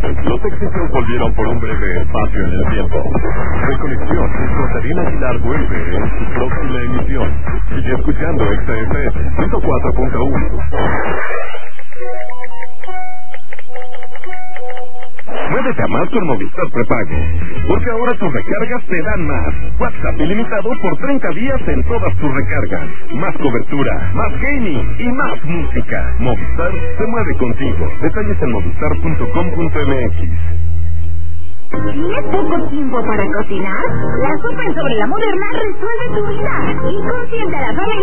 Los éxitos volvieron por un breve espacio en el tiempo. Reconexión, Rosalina Aguilar vuelve en su próxima emisión. Sigue escuchando XFM 104.1. Muévete a más con Movistar Prepago, porque ahora tus recargas te dan más. WhatsApp ilimitado por 30 días en todas tus recargas. Más cobertura, más gaming y más música. Movistar se mueve contigo. Detalles en movistar.com.mx. ¿Tienes poco tiempo para cocinar? La Sopa Sobre la Moderna resuelve tu vida y consiente a la familia